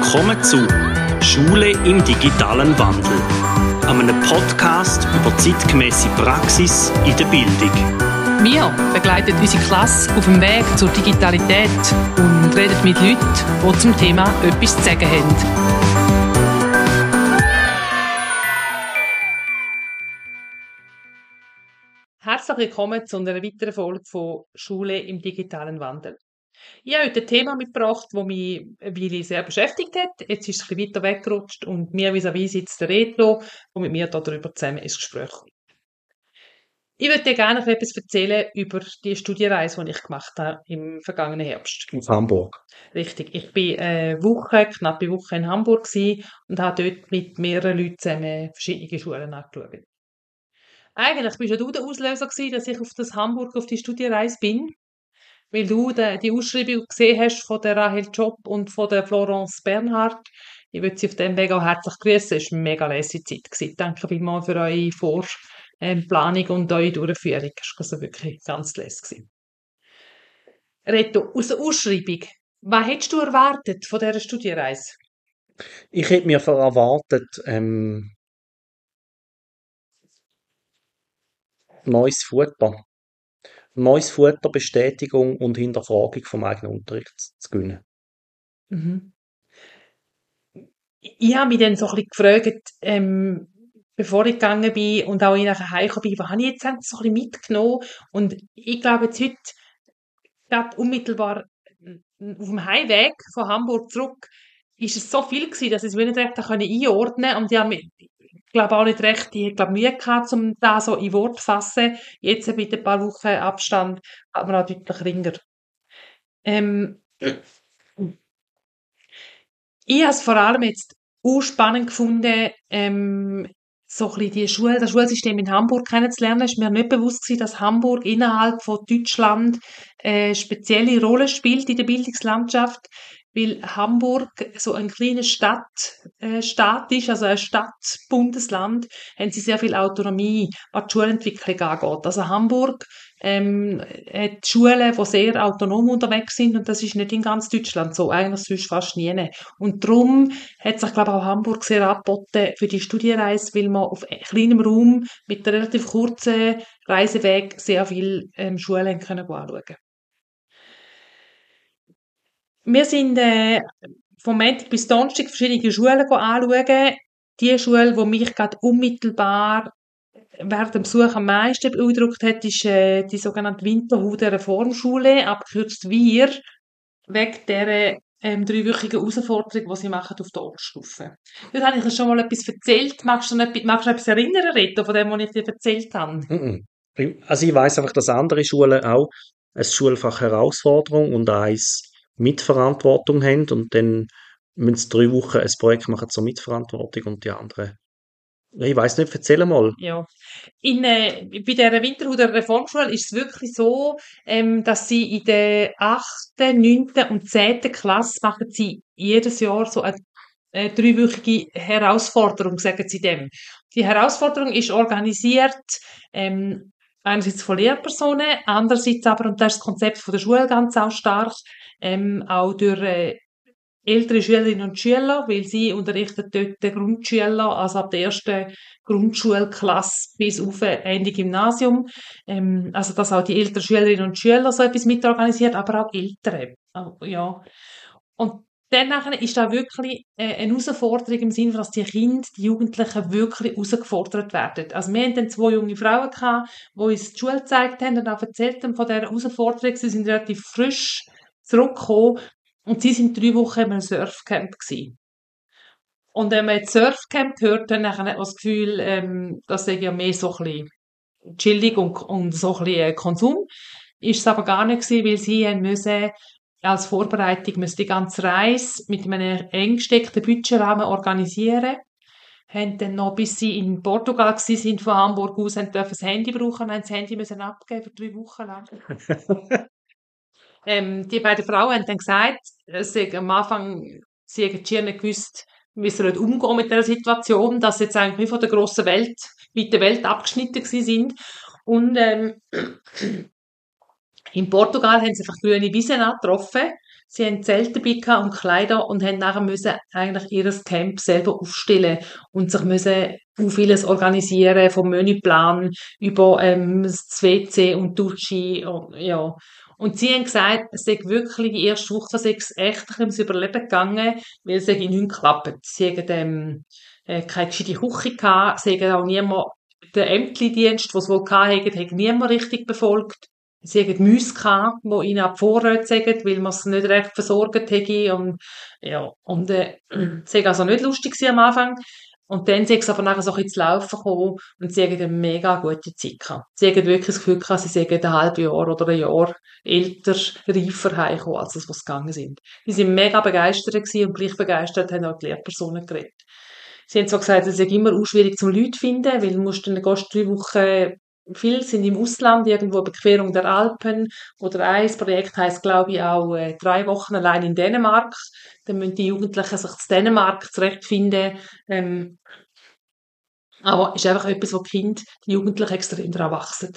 Willkommen zu Schule im digitalen Wandel, einem Podcast über zeitgemäße Praxis in der Bildung. Wir begleiten unsere Klasse auf dem Weg zur Digitalität und reden mit Leuten, die zum Thema etwas zu sagen haben. Herzlich willkommen zu einer weiteren Folge von Schule im digitalen Wandel. Ich habe heute ein Thema mitgebracht, das mich eine Weile sehr beschäftigt hat. Jetzt ist es ein bisschen weiter weggerutscht und mir vis-à-vis sitzt der Reto, der mit mir darüber zusammen ins Gespräch kommt. Ich würde dir gerne noch etwas erzählen über die Studienreise, die ich gemacht habe im vergangenen Herbst. In Hamburg. Richtig. Ich war eine knappe Woche in Hamburg und habe dort mit mehreren Leuten zusammen verschiedene Schulen angeschaut. Eigentlich bist ja du der Auslöser gewesen, dass ich auf die Studienreise bin, weil du die Ausschreibung gesehen hast von der Rahel Job und von der Florence Bernhard. Ich würde sie auf dem Weg auch herzlich grüßen. Es war eine mega lässige Zeit gewesen. Danke vielmals für eure Vorplanung und eure Durchführung. Es war also wirklich ganz lässig. Reto, aus der Ausschreibung, was hättest du erwartet von dieser Studienreise? Ich hätte mir erwartet, neues Futter. Neues Futter, Bestätigung und Hinterfragung vom eigenen Unterricht zu gewinnen. Mhm. Ich habe mich dann so ein bisschen gefragt, bevor ich gegangen bin und auch nachher heimgekommen bin, was habe ich jetzt so ein bisschen mitgenommen? Und ich glaube jetzt heute, gerade unmittelbar auf dem Heimweg von Hamburg zurück, ist es so viel gewesen, dass ich es nicht recht einordnen konnte. Und ich glaube auch nicht recht, ich glaube Mühe gehabt, um das so in Wort zu fassen. Jetzt mit ein paar Wochen Abstand hat man auch deutlich ringer. Ich habe es vor allem jetzt auch spannend gefunden, so ein bisschen das Schulsystem in Hamburg kennenzulernen. Es war mir nicht bewusst gewesen, dass Hamburg innerhalb von Deutschland eine spezielle Rolle spielt in der Bildungslandschaft, weil Hamburg so ein kleiner Staat ist, also ein Stadt-Bundesland, haben sie sehr viel Autonomie, was die Schulentwicklung angeht. Also Hamburg hat Schulen, die sehr autonom unterwegs sind und das ist nicht in ganz Deutschland so, eigentlich sonst fast nie. Und darum hat sich, glaube ich, auch Hamburg sehr angeboten für die Studienreise, weil man auf kleinem Raum mit einem relativ kurzen Reiseweg sehr viele Schulen anschauen können. Wir sind vom Montag bis Donnerstag verschiedene Schulen anschauen. Die Schule, die mich gerade unmittelbar während dem Besuch am meisten beeindruckt hat, ist die sogenannte Winterhuder Reformschule, abgekürzt WIR, wegen dieser dreiwöchigen Herausforderung, die sie machen auf der Oberstufe. Dort habe ich dir schon mal etwas erzählt. Magst du etwas erinnern, Reto, von dem, was ich dir erzählt habe? Also ich weiss einfach, dass andere Schulen auch ein Schulfach Herausforderung und eins Mitverantwortung haben und dann müssen sie 3 Wochen ein Projekt machen zur Mitverantwortung und die anderen. Ich weiss nicht, erzähl mal. Ja. Bei dieser Winterhuder Reformschule ist es wirklich so, dass sie in der 8., 9. und 10. Klasse machen sie jedes Jahr so eine 3-wöchige Herausforderung, sagen sie dem. Die Herausforderung ist organisiert, einerseits von Lehrpersonen, andererseits aber, und das ist das Konzept von der Schule ganz auch stark, auch durch ältere Schülerinnen und Schüler, weil sie unterrichten dort den Grundschüler, also ab der ersten Grundschulklasse bis auf Ende Gymnasium. Also, dass auch die älteren Schülerinnen und Schüler so etwas mitorganisiert, aber auch Ältere. Ja. Und dann nachher ist da wirklich eine Herausforderung im Sinne, dass die Kinder, die Jugendlichen wirklich herausgefordert werden. Also wir hatten dann 2 junge Frauen gehabt, die uns die Schule gezeigt haben und auch erzählt haben von dieser Herausforderung. Sie sind relativ frisch zurückgekommen und sie sind 3 Wochen in einem Surfcamp gewesen. Und wenn man jetzt Surfcamp hört, dann hat man das Gefühl, das sei ja mehr so ein bisschen chillig und so ein bisschen Konsum. Ist es aber gar nicht gewesen, weil sie haben müssen als Vorbereitung die ganze Reise mit einem eng gesteckten Budgetrahmen organisieren. Haben dann noch, bis sie in Portugal sind, von Hamburg aus, dürfen das Handy brauchen und haben das Handy müssen abgeben für 3 Wochen lang. Die beiden Frauen haben dann gesagt, am Anfang, sie hätten schier nicht gewusst, wie sie umgehen mit dieser Situation, dass sie jetzt eigentlich wie von der grossen Welt, weiten Welt abgeschnitten sind. Und in Portugal haben sie einfach grüne Wiesen getroffen, Sie haben Zelte dabei gehabt und Kleider und haben nachher müssen eigentlich ihr Camp selber aufstellen und sich müssen vieles organisieren, vom Menüplan über das WC und Dusche und, ja. Und sie haben gesagt, es sei wirklich die erste Woche sei es echt ein bisschen ums Überleben gegangen, weil es sei nicht geklappt. Sie haben keine gescheite Küche gehabt, sie haben auch niemand, den Ämterdienst, den sie wohl hatten, hat niemand richtig befolgt. Sie hatten Mäuse gehabt, die ihnen auch die Vorräte sagen, weil man es nicht recht versorgt hätte. Und, ja, und, es war also nicht lustig gewesen am Anfang. Und dann sind sie aber nachher so ein bisschen zu laufen gekommen und sie haben eine mega gute Zeit gehabt. Sie haben wirklich das Gefühl gehabt, sie seien ein halbes Jahr oder ein Jahr älter, reifer heimgekommen, als das, was sie gegangen sind. Sie sind mega begeistert gewesen und gleich begeistert haben auch die Lehrpersonen geredet. Sie haben zwar gesagt, es ist immer auch schwierig zum Leute zu finden, weil du musst dann gehst 3 Wochen, viele sind im Ausland, irgendwo Überquerung der Alpen, oder ein Projekt heisst, glaube ich, auch 3 Wochen allein in Dänemark. Dann müssen die Jugendlichen sich in Dänemark zurechtfinden. Aber es ist einfach etwas, wo die Jugendlichen extrem daran wachsen.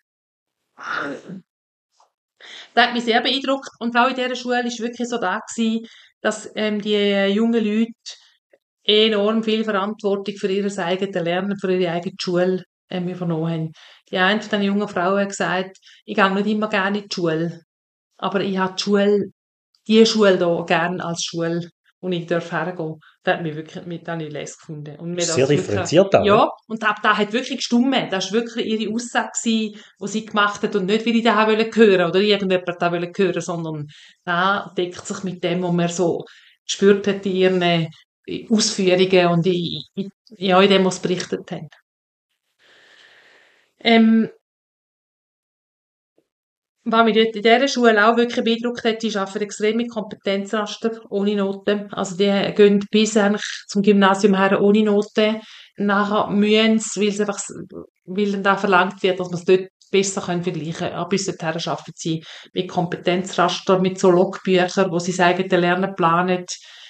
Das hat mich sehr beeindruckt. Und auch in dieser Schule war es wirklich so da gewesen, dass die jungen Leute enorm viel Verantwortung für ihr eigenes Lernen, für ihre eigene Schule übernommen haben. Die eine von den jungen Frauen hat gesagt, ich gehe nicht immer gerne in die Schule, aber ich habe die Schule hier gerne als Schule, wo ich hergehen darf. Das hat mich wirklich mit an die Lese gefunden. Und mir Sehr das wirklich, differenziert auch, ne? ja, und ab da hat wirklich gestimmt. Das war wirklich ihre Aussage gewesen, die sie gemacht hat und nicht, weil ich das hören wollte oder irgendjemand das hören wollte, sondern da deckt sich mit dem, was man so gespürt hat in ihren Ausführungen und ja, in dem, was sie berichtet haben. Was mich dort in dieser Schule auch wirklich beeindruckt hat, die arbeiten extrem mit Kompetenzraster, ohne Noten. Also die gehen bis eigentlich zum Gymnasium her ohne Noten. Nachher müssen sie, weil dann da verlangt wird, dass man es dort besser vergleichen können. Aber bis dorthin arbeiten sie mit Kompetenzraster, mit so Logbüchern, wo sie sagen, der Lernen planen.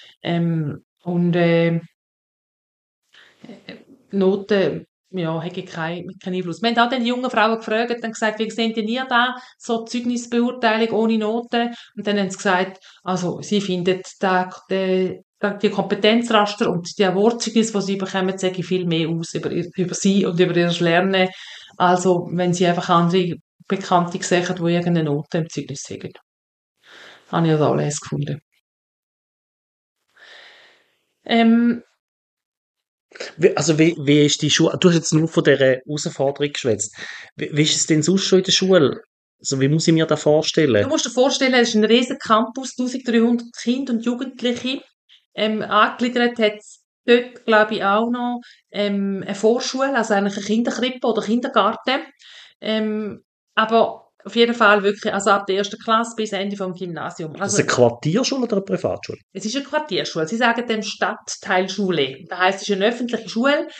Noten, ja, hätte keinen Einfluss. Wir haben auch die jungen Frauen gefragt und gesagt, wie sehen denn ihr da so Zeugnisbeurteilung ohne Noten? Und dann haben sie gesagt, also, sie finden die Kompetenzraster und die Wortzeugnisse, die sie bekommen, sagen viel mehr aus über sie und über ihr Lernen, also wenn sie einfach andere Bekannte sehen, die irgendeine Note im Zeugnis haben. Habe ich auch alles gefunden. Wie ist die Schule? Du hast jetzt nur von dieser Herausforderung geschwätzt. Wie ist es denn sonst schon in der Schule? Also, wie muss ich mir das vorstellen? Du musst dir vorstellen, es ist ein riesen Campus, 1300 Kinder und Jugendliche. Angegliedert hat es dort, glaube ich, auch noch eine Vorschule, also eigentlich eine Kinderkrippe oder Kindergarten. Aber auf jeden Fall wirklich, also ab der ersten Klasse bis Ende vom Gymnasium. Ist das eine Quartierschule oder eine Privatschule? Es ist eine Quartierschule. Sie sagen dem Stadtteilschule. Das heisst, es ist eine öffentliche Schule.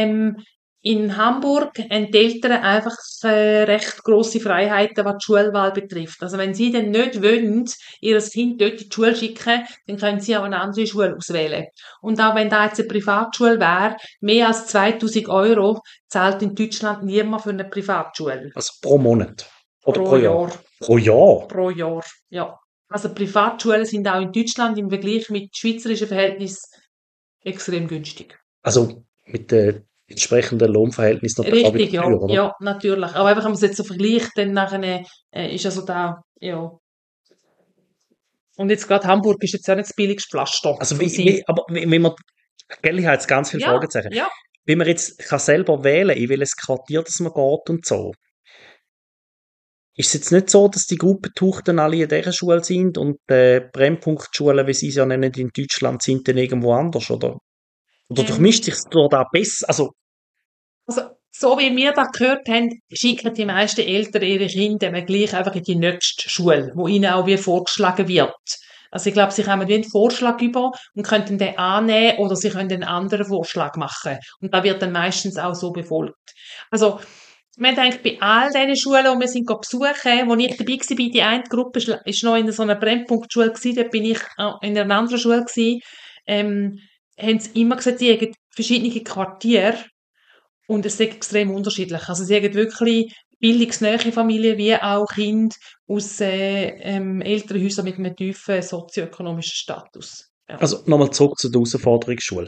In Hamburg haben die Eltern einfach recht grosse Freiheiten, was die Schulwahl betrifft. Also wenn sie dann nicht wollen, ihr Kind dort in die Schule schicken, dann können sie auch eine andere Schule auswählen. Und auch wenn da jetzt eine Privatschule wäre, mehr als 2000 € zahlt in Deutschland niemand für eine Privatschule. Also pro Monat? Oder Pro Jahr. Pro Jahr? Pro Jahr, ja. Also Privatschulen sind auch in Deutschland im Vergleich mit schweizerischen Verhältnissen extrem günstig. Also mit den entsprechenden Lohnverhältnissen natürlich auch Richtig, wieder ja, teuer, oder? ja, natürlich. Aber einfach, wenn man es jetzt so vergleicht, dann nachher, ist also da, ja. Und jetzt gerade Hamburg ist jetzt auch nicht das billigste Pflaster. Also wenn man, gell, ich habe jetzt ganz viele Ja, Fragezeichen. ja. Wenn man jetzt kann selber wählen, in welches Quartier das man geht und so, ist es jetzt nicht so, dass die Gruppentuchten alle in dieser Schule sind und die Brennpunktschulen, wie sie es ja nennen, in Deutschland sind dann irgendwo anders, oder? Oder durchmischt sich da besser? Also, so wie wir das gehört haben, schicken die meisten Eltern ihre Kinder gleich einfach in die nächste Schule, wo ihnen auch wie vorgeschlagen wird. Also ich glaube, sie kommen wie einen Vorschlag über und könnten den annehmen oder sie können einen anderen Vorschlag machen. Und da wird dann meistens auch so befolgt. Also wir denken, bei all diesen Schulen, die wir sind besuchen, wo ich dabei war, die eine Gruppe ist noch in so einer Brennpunktschule gewesen, dort bin ich in einer anderen Schule gewesen, haben sie immer gesagt, sie haben verschiedene Quartiere und es ist extrem unterschiedlich. Also sie haben wirklich bildungsnähe Familien wie auch Kinder aus Elternhäusern mit einem tiefen sozioökonomischen Status. Ja. Also nochmal zurück zu der Herausforderungsschule.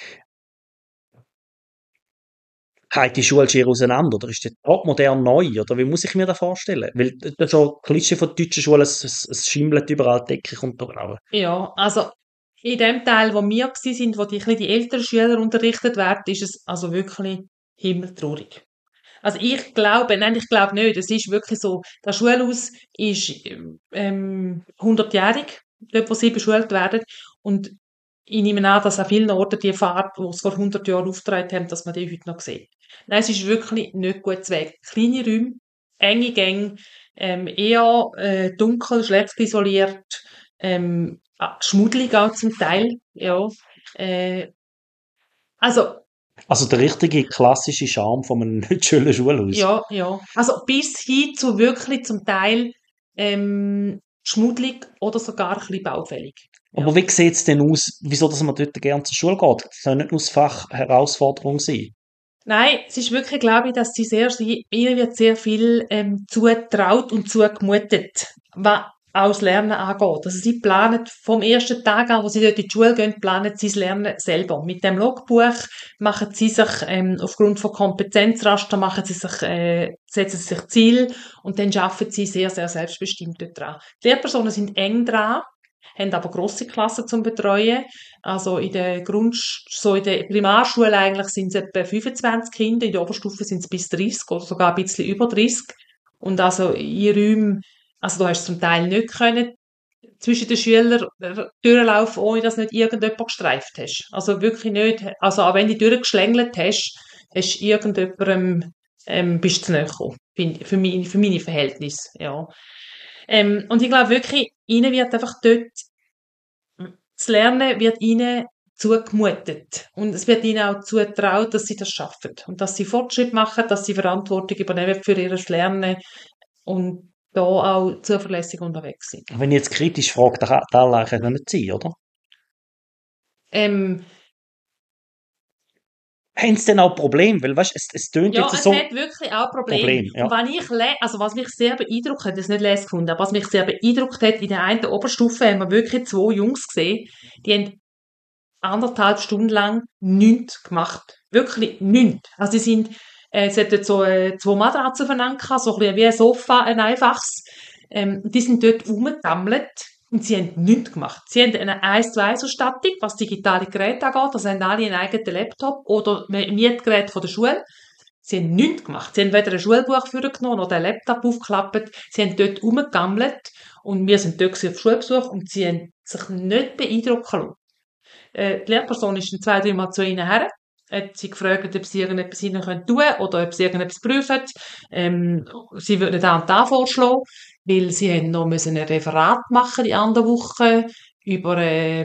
Geht die Schule schier auseinander oder ist die topmodern neu? Oder wie muss ich mir das vorstellen? Weil das ist schon ein Klischee von der deutschen Schule, es schimmelt überall, die Decke kommt runter. Ja, also in dem Teil, wo wir sind, wo die älteren Schüler unterrichtet werden, ist es also wirklich himmeltraurig. Also ich glaube nicht. Es ist wirklich so, das Schulhaus ist 100-jährig, dort wo sie beschult werden. Und ich nehme an, dass an vielen Orten die Farbe, die es vor 100 Jahren aufgetragen haben, dass man die heute noch sieht. Nein, es ist wirklich nicht gut zu Weg. Kleine Räume, enge Gänge, eher dunkel, schlecht isoliert, schmuddelig auch zum Teil. Ja. Also Also der richtige klassische Charme von einem nicht schönen Schulhaus. ja. Also bis hin zu wirklich zum Teil schmuddelig oder sogar ein bisschen baufällig. Ja. Aber wie sieht es denn aus, wieso dass man dort gerne zur Schule geht? Das soll nicht nur das Fach Herausforderung sein. Nein, es ist wirklich, glaube ich, dass ihnen wird sehr viel zutraut und zugemutet, was auch das Lernen angeht. Also sie planen vom ersten Tag an, wo sie dort in die Schule gehen, planen sie das Lernen selber. Mit dem Logbuch machen sie sich aufgrund von Kompetenzraster setzen sie sich Ziel und dann arbeiten sie sehr, sehr selbstbestimmt dort dran. Die Lehrpersonen sind eng dran, haben aber grosse Klassen zum Betreuen. Also in der Primarschule eigentlich sind es etwa 25 Kinder, in der Oberstufe sind es bis 30 oder sogar ein bisschen über 30. Und also in Räumen, also da hast du zum Teil nicht können zwischen den Schülern durchlaufen, ohne dass nicht irgendjemand gestreift hast. Also wirklich nicht. Also auch wenn du durchgeschlängelt hast, hast du irgendjemandem bist du zu nahe gekommen. Für meine Verhältnisse, ja. Und ich glaube wirklich, ihnen wird einfach dort, das Lernen wird ihnen zugemutet. Und es wird ihnen auch zugetraut, dass sie das schaffen. Und dass sie Fortschritt machen, dass sie Verantwortung übernehmen für ihr Lernen und da auch zuverlässig unterwegs sind. Wenn ich jetzt kritisch frage, dann kann das eigentlich nicht sein, oder? Haben sie denn auch Probleme? Weil, weißt, es tönt Ja, jetzt es so... hat wirklich auch Probleme. Problem, ja. Und was mich sehr beeindruckt hat, das nicht lesen gefunden, aber was mich sehr beeindruckt hat, in der einen Oberstufe haben wir wirklich 2 Jungs gesehen, die haben 1,5 Stunden lang nichts gemacht. Wirklich nichts. Also es hat dort so 2 Matratzen aufeinander gehabt, so ein bisschen wie ein Sofa, ein einfaches. Die sind dort rumgegammelt und sie haben nichts gemacht. Sie haben eine 1:1-Ausstattung, was digitale Geräte angeht. Also haben alle einen eigenen Laptop oder ein Mietgerät von der Schule. Sie haben nichts gemacht. Sie haben weder ein Schulbuch vorgenommen noch den Laptop aufgeklappt. Sie haben dort rumgegammelt und wir sind dort auf Schulbesuch und sie haben sich nicht beeindrucken lassen. Die Lehrperson ist 2-3 Mal zu ihnen her, hat sie gefragt, ob sie irgendetwas ihnen tun können oder ob sie irgendetwas prüfen. Sie würden da und da vorschlagen, weil sie haben noch ein Referat machen die andere Woche über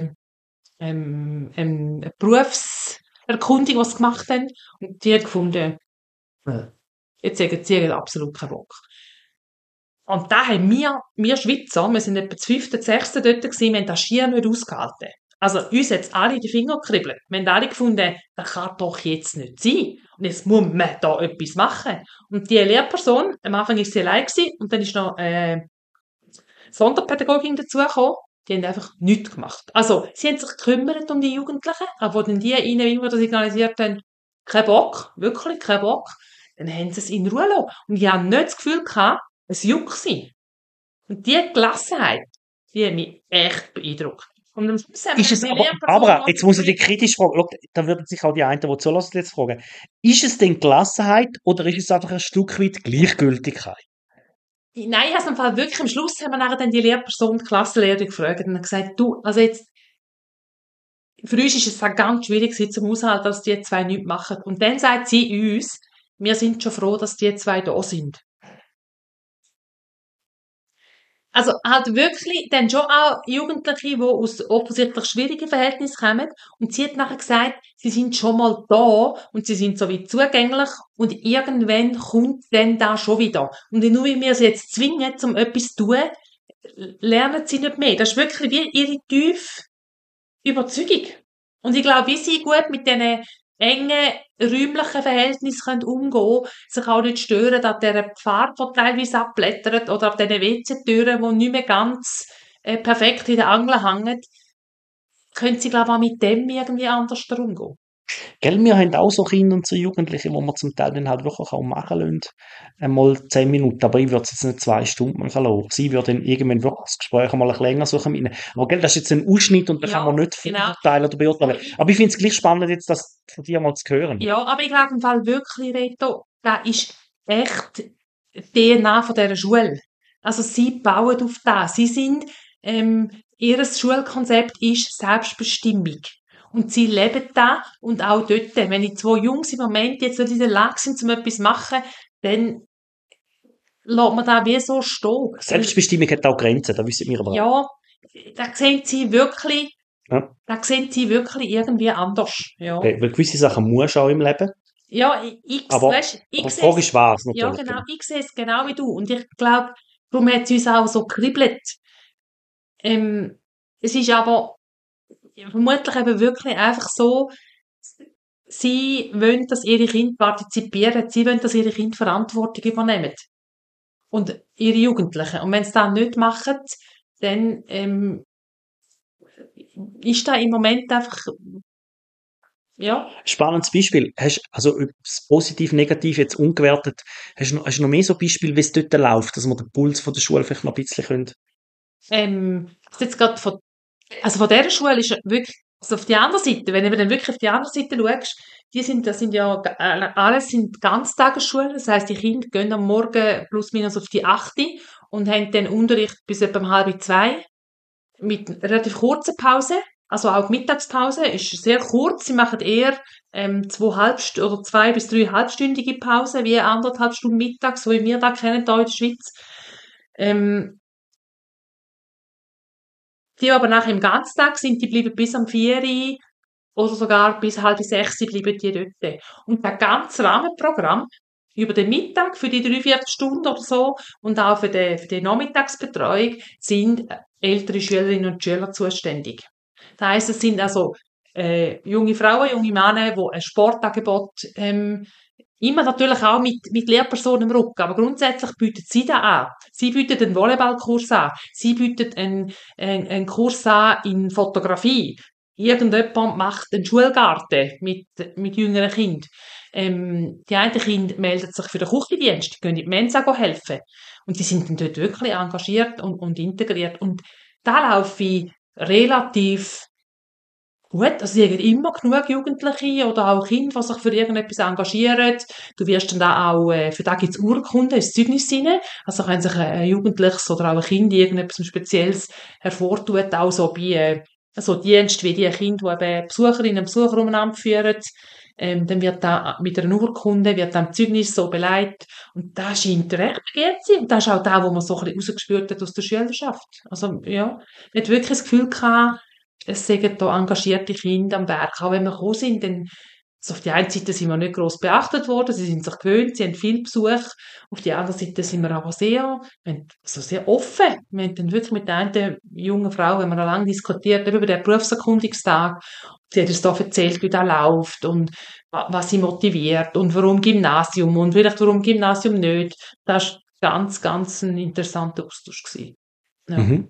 eine Berufserkundung, was sie gemacht haben. Und die hat gefunden, jetzt sagen sie absolut keinen Bock. Und da haben wir Schweizer, wir sind etwa 5., 6. dort gewesen, wir haben das schier nicht ausgehalten. Also uns hat es alle in die Finger gekribbelt. Wir haben alle gefunden, das kann doch jetzt nicht sein. Und jetzt muss man da etwas machen. Und die Lehrperson, am Anfang war sie allein gewesen, und dann ist noch Sonderpädagogin dazugekommen. Die haben einfach nichts gemacht. Also, sie haben sich gekümmert um die Jugendlichen, aber wenn die ihnen immer signalisiert haben, kein Bock, wirklich kein Bock, dann haben sie es in Ruhe gelassen. Und ich habe nicht das Gefühl gehabt, es juckt sie. Und diese Gelassenheit, die hat mich echt beeindruckt. Und am Schluss haben Ist es aber jetzt muss ich dich kritisch fragen, schau, da würden sich auch die einen, die zulassen, jetzt fragen, ist es denn Gelassenheit oder ist es einfach ein Stück weit Gleichgültigkeit? Nein, ich habe es im Fall wirklich, am Schluss haben wir nachher dann die Lehrperson, die Klassenlehrerin gefragt und gesagt, du, also jetzt, für uns ist es auch ganz schwierig zum Aushalten, dass die 2 nichts machen. Und dann sagt sie uns, wir sind schon froh, dass die 2 da sind. Also halt wirklich dann schon auch Jugendliche, die aus offensichtlich schwierigen Verhältnissen kommen. Und sie hat nachher gesagt, sie sind schon mal da und sie sind so wie zugänglich und irgendwann kommt dann da schon wieder. Und nur weil wir sie jetzt zwingen, um etwas zu tun, lernen sie nicht mehr. Das ist wirklich wie ihre tiefe Überzeugung. Und ich glaube, wie sie gut mit diesen engen räumlichen Verhältnissen umgehen können, sich auch nicht stören an dieser Farbe, die teilweise abblättert, oder an diesen WC-Türen, die nicht mehr ganz perfekt in den Angeln hängen, können sie, glaube ich, auch mit dem irgendwie anders umgehen. Gell, wir haben auch so Kinder und so Jugendliche, wo wir zum Teil dann halt wirklich auch machen lassen. Einmal 10 Minuten, aber ich würde es jetzt nicht 2 Stunden machen lassen. Sie würde dann irgendwann wirklich das Gespräch einmal ein bisschen länger suchen. Aber gell, das ist jetzt ein Ausschnitt und da kann man nicht genau. verurteilen oder beurteilen. Aber ich finde es gleich spannend, jetzt das von dir mal zu hören. Ja, aber ich glaube im Fall wirklich, Reto, das ist echt die DNA von dieser Schule. Also sie bauen auf das. Sie sind, ihr Schulkonzept ist Selbstbestimmung. Und sie leben da und auch dort. Wenn die 2 Jungs im Moment jetzt nicht in der Lage sind, um etwas zu machen, dann lässt man da wie so stehen. Selbstbestimmung hat auch Grenzen, da wissen wir aber auch. Ja, da sehen sie wirklich, Ja. da sehen sie wirklich irgendwie anders. Ja, Weil gewisse Sachen musst du auch im Leben. ja Aber ich die sehe Frage ist was, ja, natürlich. genau, ich sehe es genau wie du. Und ich glaube, darum hat es uns auch so kribbelt. Es ist aber vermutlich eben wirklich einfach so, sie wollen, dass ihre Kinder partizipieren, sie wollen, dass ihre Kinder Verantwortung übernehmen. Und ihre Jugendlichen. Und wenn sie das nicht machen, dann ist da im Moment einfach, ja. Spannendes Beispiel. Also das positiv, negativ jetzt ungewertet, hast du noch mehr so Beispiele, wie es dort läuft, dass wir den Puls von der Schule vielleicht noch ein bisschen Jetzt gerade von dieser Schule ist wirklich, also auf die andere Seite, wenn du dann wirklich auf die andere Seite schaust, das sind ja, alles sind Ganztagesschulen, das heisst, die Kinder gehen am Morgen plus minus auf die 8 und haben dann Unterricht bis etwa 1:30 mit relativ kurzer Pause. Also auch die Mittagspause ist sehr kurz. Sie machen eher 2 bis 3 halbstündige Pause, wie 1,5 Stunden mittags, so wie wir da kennen hier in der Schweiz. Die aber nachher im Ganztag sind, die bleiben bis am 4 oder sogar bis 5:30 bleiben die dort. Und das ganze Rahmenprogramm über den Mittag für die 3/4 Stunden oder so und auch für die Nachmittagsbetreuung sind ältere Schülerinnen und Schüler zuständig. Das heisst, es sind also junge Frauen, junge Männer, die ein Sportangebot immer natürlich auch mit Lehrpersonen im Rücken, aber grundsätzlich bieten sie das an. Sie bieten einen Volleyballkurs an, sie bieten einen Kurs an in Fotografie. Irgendjemand macht einen Schulgarten mit jüngeren Kindern. Die einen Kinder melden sich für den Küchendienst, gehen in die Mensa helfen. Und die sind dann dort wirklich engagiert und integriert. Und da laufe ich relativ gut, also es immer genug Jugendliche oder auch Kinder, die sich für irgendetwas engagieren. Du wirst dann da auch, für da gibt es Urkunden, ein Zeugnis rein. Also kann sich ein Jugendliches oder auch ein Kind irgendetwas Spezielles hervortun, auch so bei so Dienst wie die Kinder, die eben Besucherinnen und Besucher umeinander führen. Dann wird da mit einer Urkunde, wird dann Zeugnis so beleidigt. Und das scheint recht begehrt zu sein. Und das ist auch das, was man so ein bisschen rausgespürt hat aus der Schülerschaft. Also, ja, man hat wirklich das Gefühl gehabt, es sind da engagierte Kinder am Werk. Auch wenn wir gekommen sind, dann, also auf die einen Seite sind wir nicht gross beachtet worden, sie sind sich gewöhnt, sie haben viel Besuch. Auf die andere Seite sind wir aber sehr offen. Wir haben dann wirklich mit einer jungen Frau, wenn wir da lange diskutiert, über den Berufserkundungstag. Sie hat uns da erzählt, wie das läuft und was sie motiviert und warum Gymnasium und vielleicht warum Gymnasium nicht. Das war ganz, ganz ein interessanter Austausch gewesen. Ja. Mhm.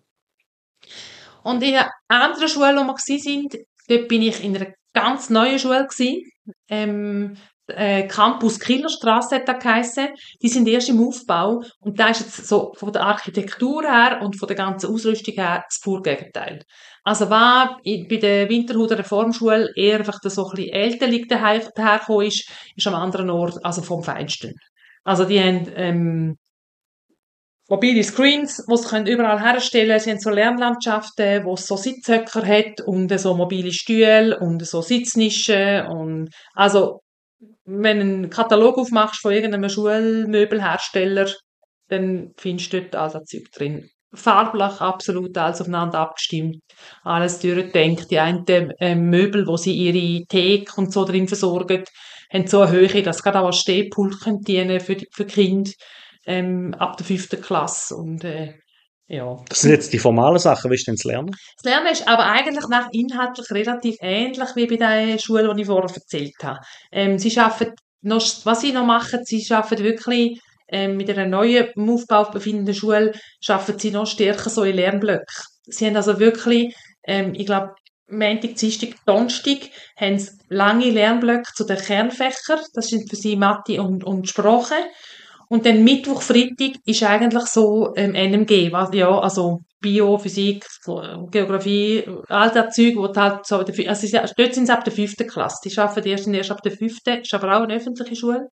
Und in einer anderen Schule, wo wir waren, dort bin ich in einer ganz neuen Schule gewesen. Campus Killerstrasse hat das geheissen. Die sind erst im Aufbau. Und da ist jetzt so von der Architektur her und von der ganzen Ausrüstung her das Vorgegenteil. Also was bei der Winterhuder Reformschule eher einfach so ein bisschen älterlich dahergekommen ist am anderen Ort, also vom Feinsten. Also die haben mobile Screens, die sie überall herstellen können. Sie haben so Lernlandschaften, wo es so Sitzhöcker hat und so mobile Stühle und so Sitznischen. Und also, wenn du einen Katalog aufmachst von irgendeinem Schulmöbelhersteller, dann findest du dort all das Zeug drin. Farblich absolut alles aufeinander abgestimmt, alles durchgedenkt. Die einen Möbel, wo sie ihre Theke und so drin versorgen, haben so eine Höhe, dass gerade auch ein Stehpult dienen für Kinder. Ab der 5. Klasse. Und Ja. Das sind jetzt die formalen Sachen, wie ist denn das Lernen? Das Lernen ist aber eigentlich nach inhaltlich relativ ähnlich wie bei der Schule, die ich vorher erzählt habe. Sie arbeiten noch, was sie noch machen, sie arbeiten wirklich mit einer neuen, im Aufbau befindenden Schule, arbeiten sie noch stärker so in Lernblöcken. Sie haben also wirklich, ich glaube, Montag, Dienstag, Donnerstag haben sie lange Lernblöcke zu den Kernfächern. Das sind für sie Mathe und Sprache. Und dann Mittwoch, Freitag ist eigentlich so NMG, was, ja, also Bio, Physik, so, Geografie, all das Zeug, wo du halt so, also dort sind sie ab der 5. Klasse. Die arbeiten erst ab der 5., ist aber auch eine öffentliche Schule.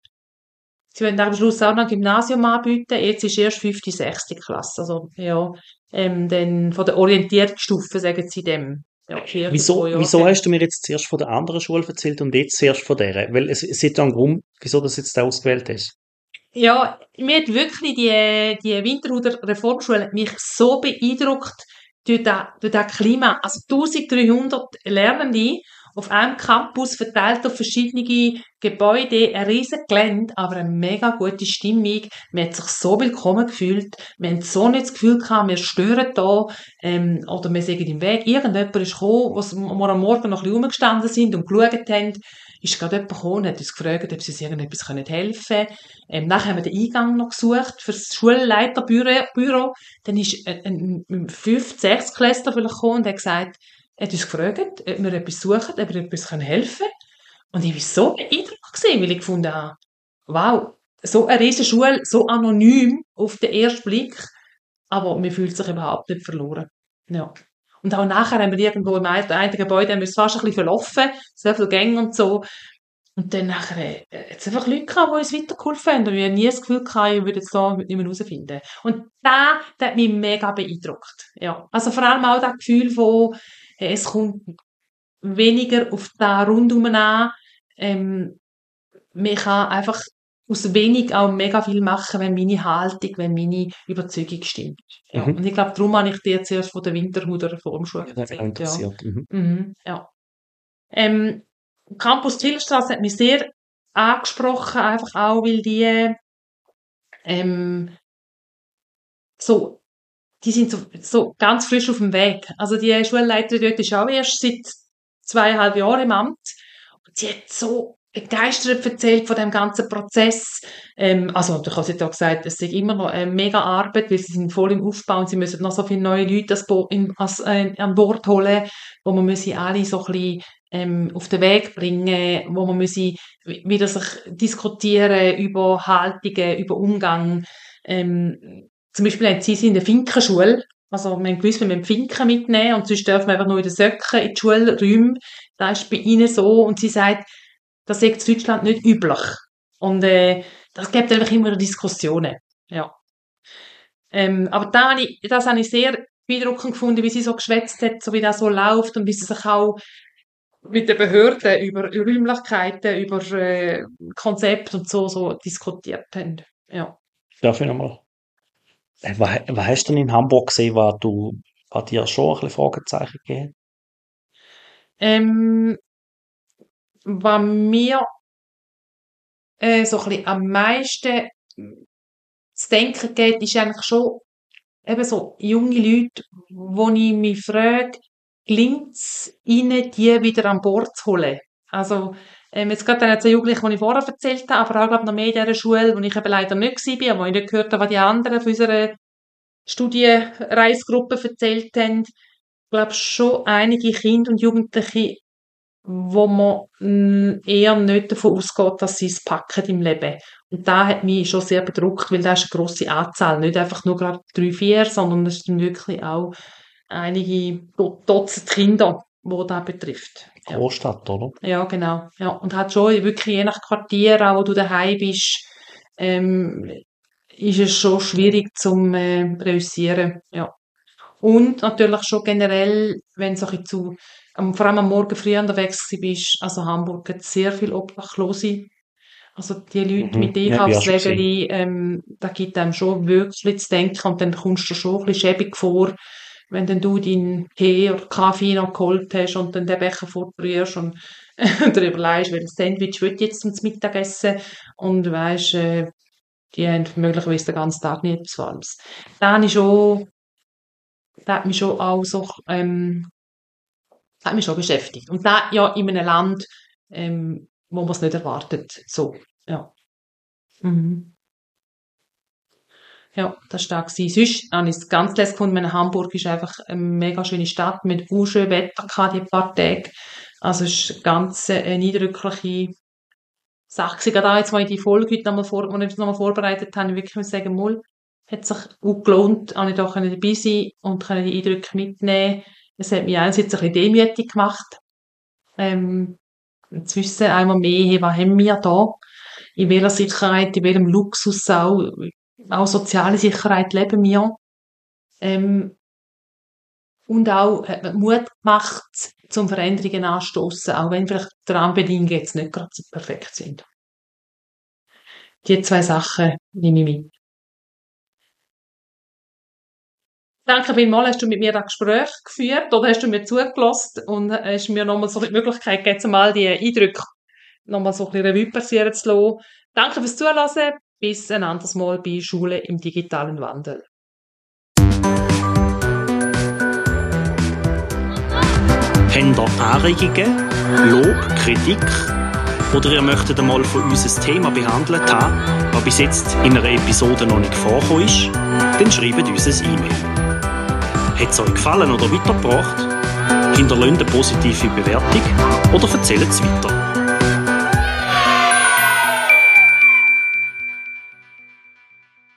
Sie werden am Schluss auch noch ein Gymnasium anbieten. Jetzt ist erst 5., 6. Klasse. Also, ja, dann von der Orientierungsstufe sagen sie dem. Ja, 4, 2 Wieso Jahre. hast du mir jetzt zuerst von der anderen Schule erzählt und jetzt zuerst von der? Weil es hat ja einen Grund, wieso das jetzt ausgewählt hast. Ja, mir hat wirklich die Winterhuder Reformschule hat mich so beeindruckt durch das Klima. Also 1300 Lernende auf einem Campus verteilt auf verschiedene Gebäude, ein riesen Gelände, aber eine mega gute Stimmung. Man hat sich so willkommen gefühlt. Wir haben so nicht das Gefühl gehabt, wir stören da, oder wir sind im Weg. Irgendjemand ist gekommen, wo wir am Morgen noch ein bisschen rumgestanden sind und geschaut haben, ist gerade jemand gekommen und hat uns gefragt, ob sie uns irgendetwas helfen können. Nachher haben wir den Eingang noch gesucht für das Schulleiterbüro. Dann ist ein 5-, 6-Klässler vielleicht gekommen und hat gesagt, er hat uns gefragt, ob wir etwas suchen, ob wir etwas helfen können. Und ich war so beeindruckt gewesen, weil ich gefunden habe, wow, so eine riesige Schule, so anonym auf den ersten Blick, aber man fühlt sich überhaupt nicht verloren. Ja. Und auch nachher haben wir irgendwo im einen Gebäude haben wir es fast ein bisschen verlaufen, so viele Gänge und so. Und dann nachher, jetzt einfach Leute gehabt, die uns weitergeholfen haben. Und wir haben nie das Gefühl gehabt, ich würde jetzt da nicht mehr herausfinden. Und das hat mich mega beeindruckt. Ja. Also vor allem auch das Gefühl von, es kommt weniger auf da rundum an. Man kann einfach aus wenig auch mega viel machen, wenn meine Haltung, wenn meine Überzeugung stimmt. Ja. Mhm. Und ich glaube, darum habe ich dir zuerst von der Winterhuder Reformschule Ja, das hat mich auch erzählt. Ja. interessiert. Mhm. Ja. Campus Tilstrasse hat mich sehr angesprochen, einfach auch, weil die so, die sind so ganz frisch auf dem Weg. Also die Schulleiterin dort ist auch erst seit 2,5 Jahren im Amt. Und sie hat so begeistert erzählt von dem ganzen Prozess. Also, ich habe sie auch gesagt, es ist immer noch eine mega Arbeit, weil sie sind voll im Aufbau und sie müssen noch so viele neue Leute an Bord holen, wo man sie alle so ein bisschen auf den Weg bringen, wo man müsse wieder sich diskutieren über Haltungen, über Umgang. Zum Beispiel haben sie in der Finkenschule, also wir haben gewusst, wir müssen Finken mitnehmen und sonst dürfen wir einfach nur in den Söcken in die Schulräume. Das ist bei ihnen so und sie sagt, das ist in Deutschland nicht üblich. Und das gibt einfach immer Diskussionen. Ja. Aber das habe ich sehr beeindruckend gefunden, wie sie so geschwätzt hat, so wie das so läuft und wie sie sich auch mit den Behörden über Räumlichkeiten, über Konzepte und so diskutiert haben. Ja. Darf ich nochmal? Was hast du denn in Hamburg gesehen, was dir schon ein bisschen Fragezeichen gegeben Ähm, was mir so ein bisschen am meisten zu denken geht, ist eigentlich schon eben so junge Leute, wo ich mich frage, gelingt es ihnen, die wieder an Bord zu holen? Also, jetzt gerade dann zwei Jugendliche, die ich vorher erzählt habe, aber auch, glaube noch mehr in dieser Schule, wo ich eben leider nicht war, wo ich nicht gehört habe, was die anderen von unserer Studienreisgruppe erzählt haben. Ich glaube schon einige Kinder und Jugendliche, wo man eher nicht davon ausgeht, dass sie es packen im Leben. Und da hat mich schon sehr bedrückt, weil das ist eine grosse Anzahl. Nicht einfach nur gerade 3, 4, sondern es sind wirklich auch einige Dutzend Kinder, die das betrifft. hast? Großstadt, oder? Ja, genau. Ja. Und hat schon wirklich je nach Quartier, auch wo du daheim bist, ähm, ist es schon schwierig zum reüssieren. Ja. Und natürlich schon generell, wenn du so ein bisschen vor allem am Morgen früh unterwegs bist, also Hamburg hat sehr viele Obdachlose. Also die Leute mit Ja, bin auch schon gesehen. Einkaufswägeli, da gibt einem schon wirklich zu denken und dann kommst du schon ein bisschen schäbig vor, wenn dann du deinen Tee oder Kaffee noch geholt hast und dann den Becher fortrührst und dir überlegst, welches Sandwich will ich jetzt zum Mittagessen und weisst, die haben möglicherweise den ganzen Tag nicht etwas Warmes. Da habe ich schon das hat mich schon auch so, hat mich schon beschäftigt. Und das ja in einem Land, wo man es nicht erwartet. So, ja. Mhm. Ja, das war stark. Sonst habe ich es ganz lässig gefunden. Hamburg ist einfach eine mega schöne Stadt mit schönem Wetter gehabt, die paar Tage. Also es ist ganz eine eindrückliche Sache. Gerade auch jetzt, als ich die Folge heute nochmal vorbereitet habe, ich wirklich muss sagen, mal, hat sich gut gelohnt, habe ich da dabei sein und kann die Eindrücke mitnehmen. Es hat mich einerseits ein bisschen demütig gemacht, zu wissen, einmal mehr, hey, was haben wir da? In welcher Sicherheit, in welchem Luxus auch soziale Sicherheit leben wir. Und auch hat man Mut gemacht, zum Veränderungen anstoßen, auch wenn vielleicht die Rahmenbedingungen jetzt nicht gerade so perfekt sind. Die 2 Sachen nehme ich mit. Danke vielmals, hast du mit mir das Gespräch geführt oder hast du mir zugelassen und hast mir nochmal so die Möglichkeit gegeben, mal die Eindrücke nochmal so ein bisschen Revue passieren zu lassen. Danke fürs Zuhören. Bis ein anderes Mal bei Schule im digitalen Wandel. Habt ihr Anregungen, Lob, Kritik oder ihr möchtet einmal von uns ein Thema behandelt haben, das bis jetzt in einer Episode noch nicht vorgekommen ist, dann schreibt uns ein E-Mail. Hat es euch gefallen oder weitergebracht? Hinterlasst eine positive Bewertung oder erzählt es weiter.